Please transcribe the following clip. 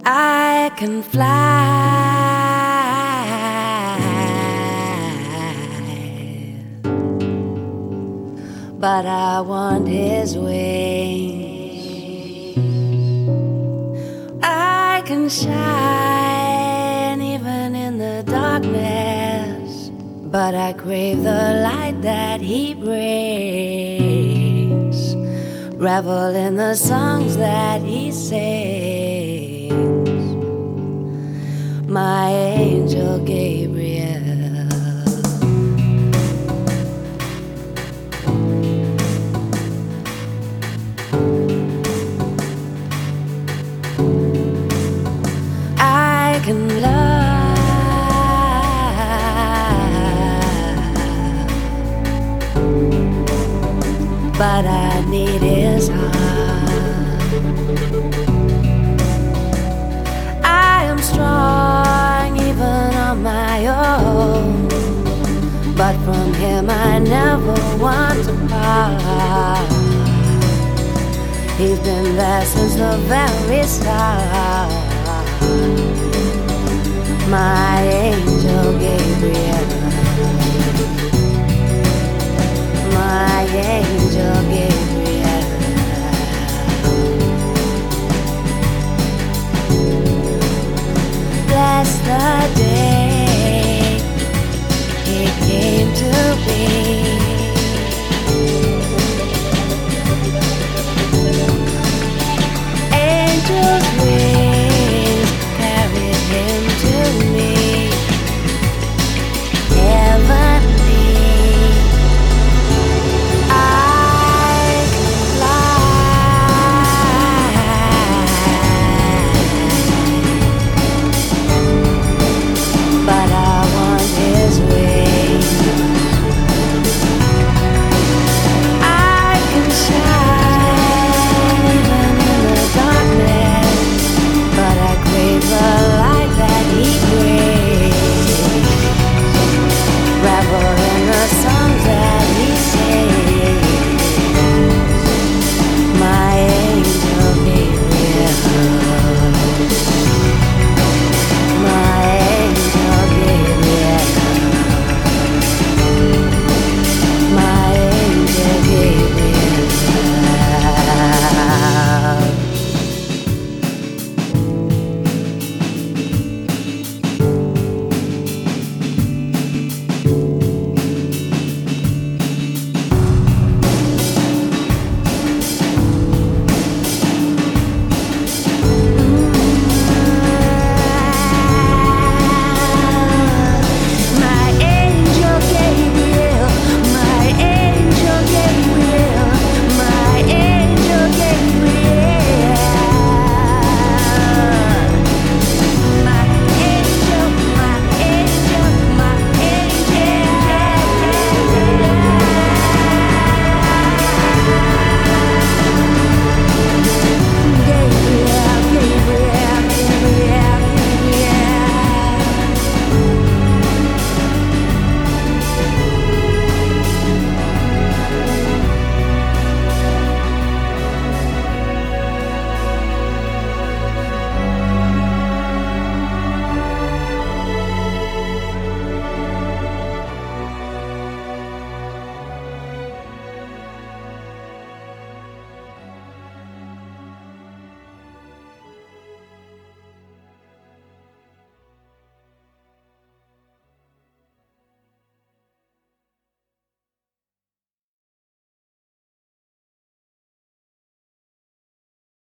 I can fly, but I want his wings. I can shine even in the darkness, but I crave the light that he brings. Revel in the songs that he sings. My angel Gabriel. I can love, but I need his heart. I am strong even on my own, but from him I never want to part. He's been there since the very start. My angel gave